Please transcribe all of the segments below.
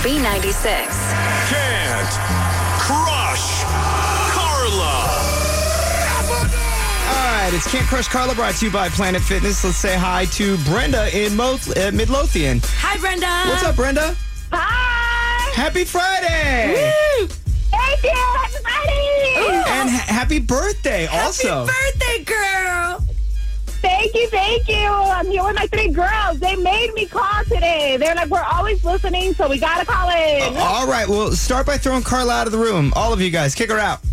B96. Can't Crush Carla. All right, it's Can't Crush Carla, brought to you by Planet Fitness. Let's say hi to Brenda in Midlothian. Hi, Brenda. What's up, Brenda? Hi! Happy Friday! Woo! Thank you! Happy Friday! Ooh. And happy birthday also. Happy birthday, girl. Thank you. I'm here with my 3 girls. They made me call today. They're like, we're always listening, so we gotta call in. All right, well, start by throwing Carla out of the room. All of you guys, kick her out.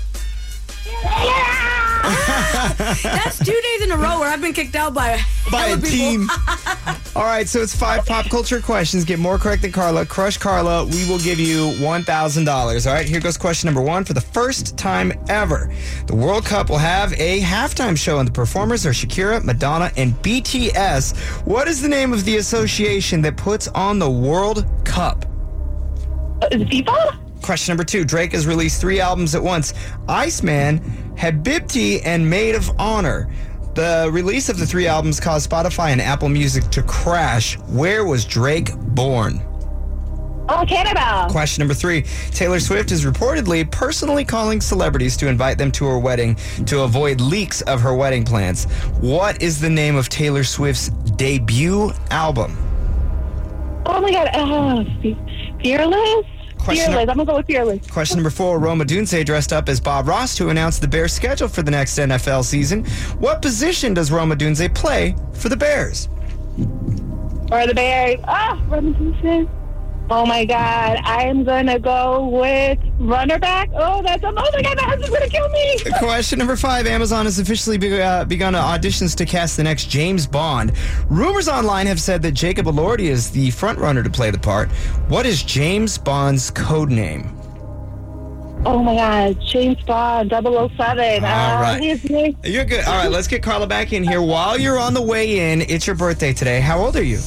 Yeah! That's 2 days in a row where I've been kicked out by By a hella people. team. All right, so it's 5 pop culture questions. Get more correct than Carla. Crush Carla. We will give you $1,000. All right, here goes question number 1. For the first time ever, the World Cup will have a halftime show, and the performers are Shakira, Madonna, and BTS. What is the name of the association that puts on the World Cup? Is it FIFA? Question number 2. Drake has released 3 albums at once: Iceman, Habibti, and Maid of Honor. The release of the 3 albums caused Spotify and Apple Music to crash. Where was Drake born? Oh, Canada. Question number 3. Taylor Swift is reportedly personally calling celebrities to invite them to her wedding to avoid leaks of her wedding plans. What is the name of Taylor Swift's debut album? Oh, my God. Fearless? Question Fearless. I'm going to go with Fearless. Question number 4. Roma Dunze dressed up as Bob Ross to announce the Bears' schedule for the next NFL season. What position does Roma Dunze play for the Bears? Or the Bears. Robinson. Oh, my God. I am going to go with runner back. Oh, my God. My husband's going to kill me. Question number 5. Amazon has officially begun auditions to cast the next James Bond. Rumors online have said that Jacob Elordi is the frontrunner to play the part. What is James Bond's code name? Oh, my God. James Bond, 007. All right. His name. You're good. All right, let's get Carla back in here. While you're on the way in, it's your birthday today. How old are you?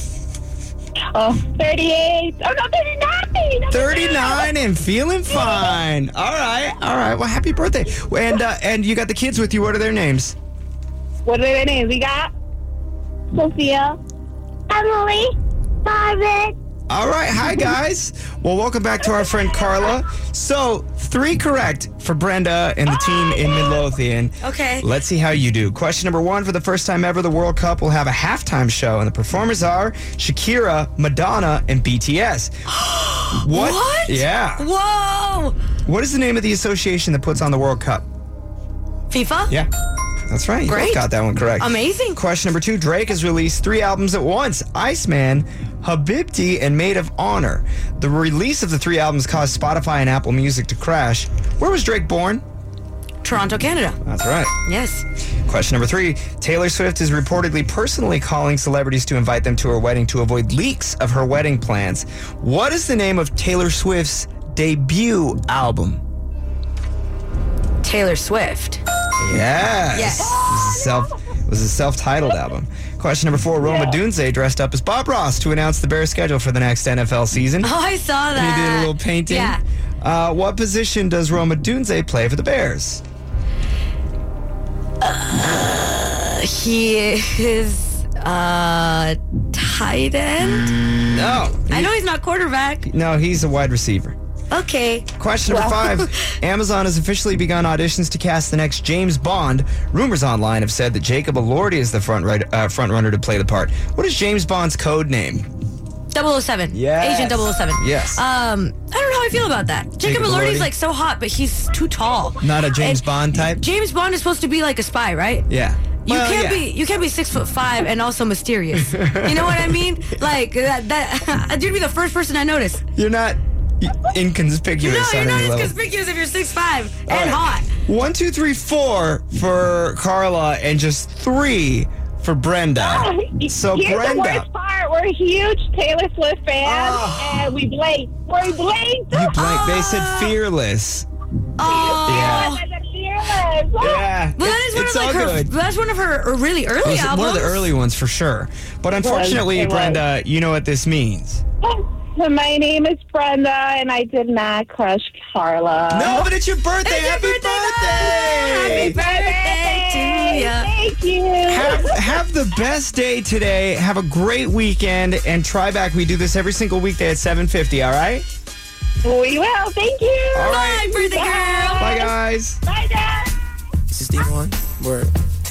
38. Oh, no, 39. 39 and feeling fine. All right. Well, happy birthday. And you got the kids with you. What are their names? What are their names? We got Sophia, Emily, Marvin. All right. Hi, guys. Well, welcome back to our friend Carla. So, 3 correct for Brenda and the team in Midlothian. Okay. Let's see how you do. Question number 1. For the first time ever, the World Cup will have a halftime show, and the performers are Shakira, Madonna, and BTS. What? Yeah. Whoa. What is the name of the association that puts on the World Cup? FIFA? Yeah. That's right. You both Great. got that one correct. Amazing. Question number 2. Drake has released 3 albums at once: Iceman, Habibti, and Maid of Honor. The release of the 3 albums caused Spotify and Apple Music to crash. Where was Drake born? Toronto, Canada. That's right. Yes. Question number 3. Taylor Swift is reportedly personally calling celebrities to invite them to her wedding to avoid leaks of her wedding plans. What is the name of Taylor Swift's debut album? Taylor Swift. Yes. Yes. It was a self-titled album. Question number 4. Roma Dunze dressed up as Bob Ross to announce the Bears' schedule for the next NFL season. Oh, I saw that. And he did a little painting. Yeah. What position does Roma Dunze play for the Bears? He is tight end. No. I know he's not quarterback. No, he's a wide receiver. Okay. Question number 5. Amazon has officially begun auditions to cast the next James Bond. Rumors online have said that Jacob Elordi is the frontrunner to play the part. What is James Bond's code name? 007. Yes. Agent 007. Yes. I don't know how I feel about that. Jacob Elordi's like so hot, but he's too tall. Not a James Bond type? James Bond is supposed to be like a spy, right? Yeah. You can't be 6'5" and also mysterious. You know what I mean? Like that you'd be the first person I notice. You're not inconspicuous. No, you're on not any as level. conspicuous if you're 6'5" and All right. hot. 1, 2, 3, 4 for Carla, and just 3 for Brenda. So Here's Brenda. the worst part. We're huge Taylor Swift fans, and we blinked. We blinked. You blank. They said fearless. Oh. Yeah. Fearless. Yeah. Well, that is one It's of all good. that's one of her really early It was albums. one of the early ones for sure. But unfortunately, It was. Brenda, you know what this means. My name is Brenda, and I did not crush Carla. No, but it's your birthday. It's your Happy birthday, birthday! Happy birthday to ya. Thank you. Have the best day today. Have a great weekend and try back. We do this every single weekday at 7:50. All right. We will. Thank you. All Bye, birthday girl. Bye, guys. Bye, Dad. This is Steve one. Word.